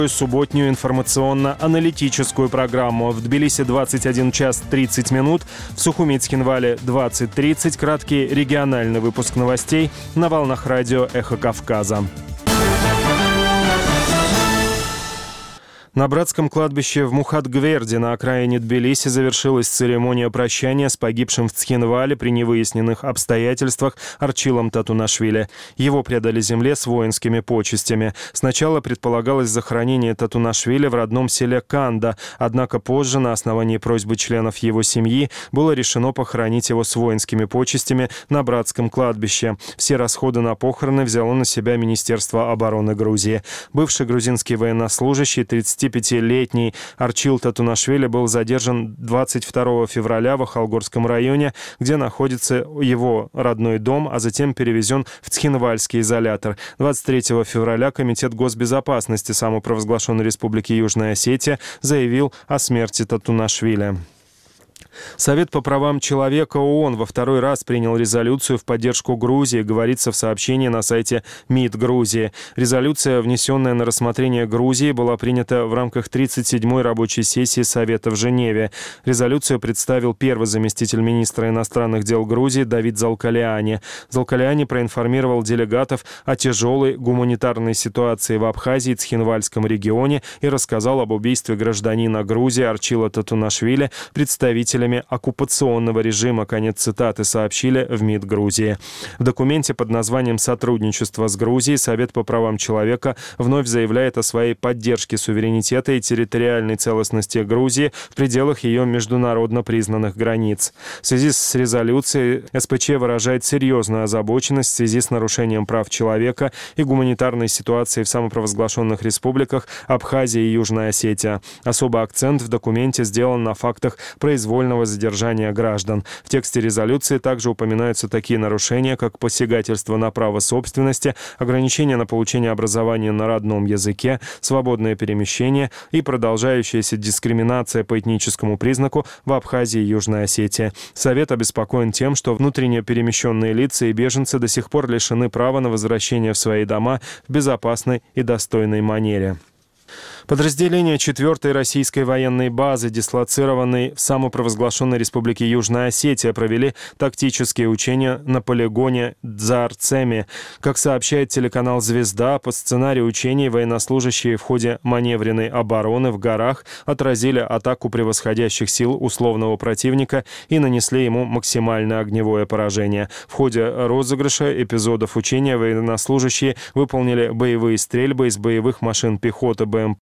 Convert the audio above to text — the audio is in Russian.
Субботнюю информационно-аналитическую программу. В Тбилиси 21 час 30 минут, в Сухумит-Цхинвале 20:30. Краткий региональный выпуск новостей на волнах радио «Эхо Кавказа». На братском кладбище в Мухатгверде на окраине Тбилиси завершилась церемония прощания с погибшим в Цхинвале при невыясненных обстоятельствах Арчилом Татунашвили. Его предали земле с воинскими почестями. Сначала предполагалось захоронение Татунашвили в родном селе Канда, однако позже, на основании просьбы членов его семьи, было решено похоронить его с воинскими почестями на братском кладбище. Все расходы на похороны взяло на себя Министерство обороны Грузии. Бывший грузинский военнослужащий, 35-летний Арчил Татунашвили был задержан 22 февраля в Ахалгорском районе, где находится его родной дом, а затем перевезен в Цхинвальский изолятор. 23 февраля Комитет госбезопасности самопровозглашенной Республики Южная Осетия заявил о смерти Татунашвили. Совет по правам человека ООН во второй раз принял резолюцию в поддержку Грузии, говорится в сообщении на сайте МИД Грузии. Резолюция, внесенная на рассмотрение Грузии, была принята в рамках 37-й рабочей сессии Совета в Женеве. Резолюцию представил первый заместитель министра иностранных дел Грузии Давид Залкалиани. Залкалиани проинформировал делегатов о тяжелой гуманитарной ситуации в Абхазии и Цхинвальском регионе и рассказал об убийстве гражданина Грузии Арчила Татунашвили представителями оккупационного режима. Конец цитаты, сообщили в МИД Грузии. В документе под названием «Сотрудничество с Грузией» Совет по правам человека вновь заявляет о своей поддержке суверенитета и территориальной целостности Грузии в пределах ее международно признанных границ. В связи с резолюцией СПЧ выражает серьезную озабоченность в связи с нарушением прав человека и гуманитарной ситуации в самопровозглашенных республиках Абхазия и Южная Осетия. Особый акцент в документе сделан на фактах произвольного задержания граждан. В тексте резолюции также упоминаются такие нарушения, как посягательство на право собственности, ограничение на получение образования на родном языке, свободное перемещение и продолжающаяся дискриминация по этническому признаку в Абхазии и Южной Осетии. Совет обеспокоен тем, что внутренне перемещенные лица и беженцы до сих пор лишены права на возвращение в свои дома в безопасной и достойной манере. Подразделения 4-й российской военной базы, дислоцированной в самопровозглашенной Республике Южная Осетия, провели тактические учения на полигоне Дзарцеми. Как сообщает телеканал «Звезда», по сценарию учений военнослужащие в ходе маневренной обороны в горах отразили атаку превосходящих сил условного противника и нанесли ему максимальное огневое поражение. В ходе розыгрыша эпизодов учения военнослужащие выполнили боевые стрельбы из боевых машин пехоты БМП